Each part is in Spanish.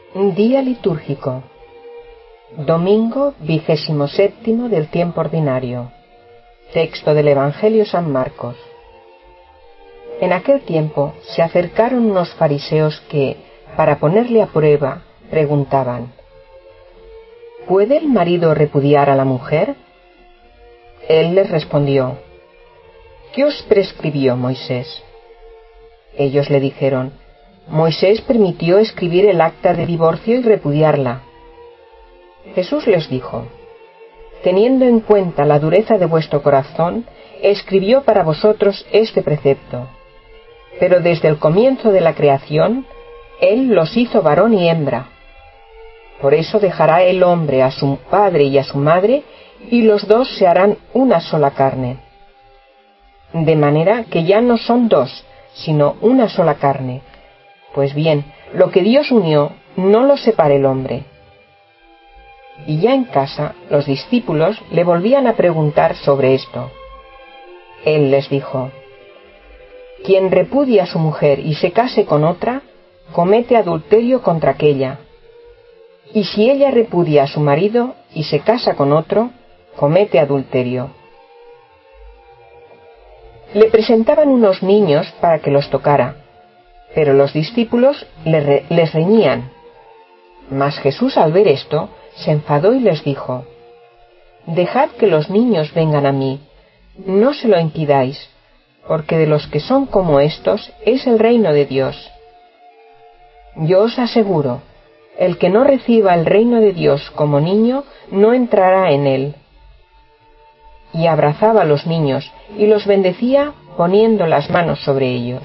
Día litúrgico. Domingo 27 del tiempo ordinario. Texto del Evangelio San Marcos. En aquel tiempo se acercaron unos fariseos que, para ponerle a prueba, preguntaban: ¿puede el marido repudiar a la mujer? Él les respondió: ¿qué os prescribió Moisés? Ellos le dijeron: Moisés permitió escribir el acta de divorcio y repudiarla. Jesús les dijo: teniendo en cuenta la dureza de vuestro corazón, escribió para vosotros este precepto. Pero desde el comienzo de la creación, Él los hizo varón y hembra. Por eso dejará el hombre a su padre y a su madre, y los dos se harán una sola carne. De manera que ya no son dos, sino una sola carne. Pues bien, lo que Dios unió, no lo separe el hombre. Y ya en casa, los discípulos le volvían a preguntar sobre esto. Él les dijo: quien repudia a su mujer y se case con otra, comete adulterio contra aquella. Y si ella repudia a su marido y se casa con otro, comete adulterio. Le presentaban unos niños para que los tocara, pero los discípulos les reñían. Mas Jesús, al ver esto, se enfadó y les dijo: dejad que los niños vengan a mí, no se lo impidáis, porque de los que son como estos es el reino de Dios. Yo os aseguro, el que no reciba el reino de Dios como niño, no entrará en él. Y abrazaba a los niños y los bendecía poniendo las manos sobre ellos.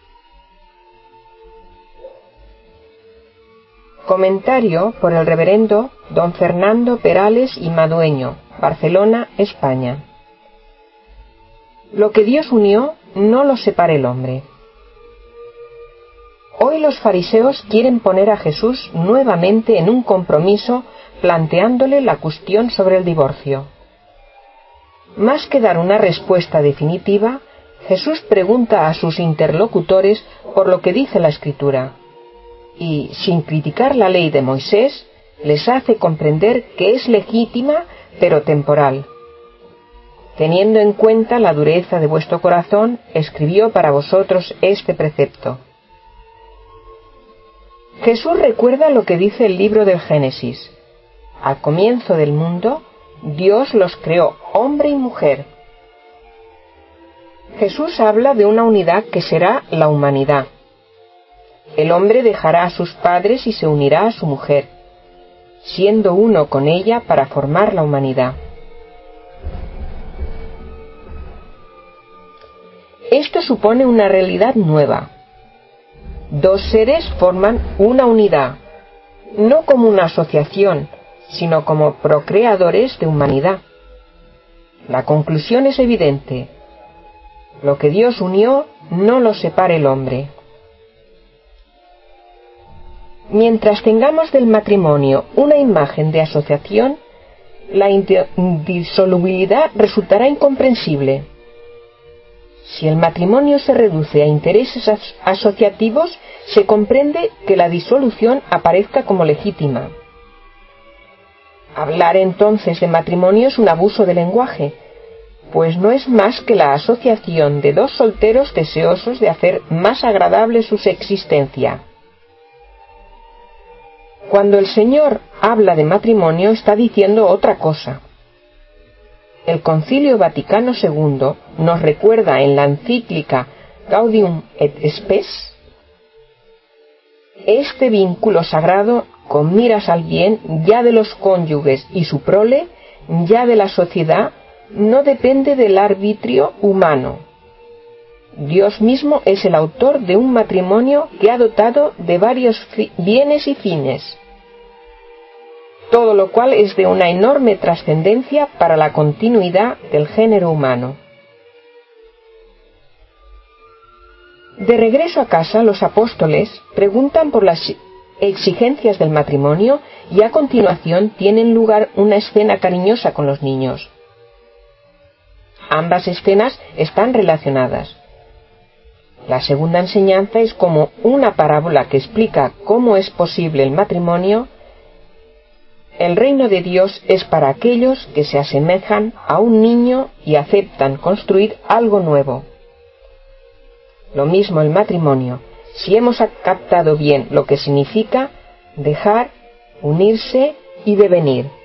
Comentario por el reverendo don Fernando Perales y Madueño, Barcelona, España. Lo que Dios unió, no lo separe el hombre. Hoy los fariseos quieren poner a Jesús nuevamente en un compromiso, planteándole la cuestión sobre el divorcio. Más que dar una respuesta definitiva, Jesús pregunta a sus interlocutores por lo que dice la Escritura, y, sin criticar la ley de Moisés, les hace comprender que es legítima, pero temporal. Teniendo en cuenta la dureza de vuestro corazón, escribió para vosotros este precepto. Jesús recuerda lo que dice el libro del Génesis. Al comienzo del mundo, Dios los creó hombre y mujer. Jesús habla de una unidad que será la humanidad. El hombre dejará a sus padres y se unirá a su mujer, siendo uno con ella para formar la humanidad. Esto supone una realidad nueva. Dos seres forman una unidad, no como una asociación, sino como procreadores de humanidad. La conclusión es evidente. Lo que Dios unió, no lo separe el hombre. Mientras tengamos del matrimonio una imagen de asociación, la indisolubilidad resultará incomprensible. Si el matrimonio se reduce a intereses asociativos, se comprende que la disolución aparezca como legítima. Hablar entonces de matrimonio es un abuso del lenguaje, pues no es más que la asociación de dos solteros deseosos de hacer más agradable su existencia. Cuando el Señor habla de matrimonio, está diciendo otra cosa. El Concilio Vaticano II nos recuerda en la encíclica Gaudium et Spes este vínculo sagrado con miras al bien ya de los cónyuges y su prole, ya de la sociedad, no depende del arbitrio humano. Dios mismo es el autor de un matrimonio que ha dotado de varios bienes y fines, todo lo cual es de una enorme trascendencia para la continuidad del género humano. De regreso a casa, los apóstoles preguntan por las exigencias del matrimonio y a continuación tienen lugar una escena cariñosa con los niños. Ambas escenas están relacionadas. La segunda enseñanza es como una parábola que explica cómo es posible el matrimonio. El reino de Dios es para aquellos que se asemejan a un niño y aceptan construir algo nuevo. Lo mismo el matrimonio. Si hemos captado bien lo que significa dejar, unirse y devenir.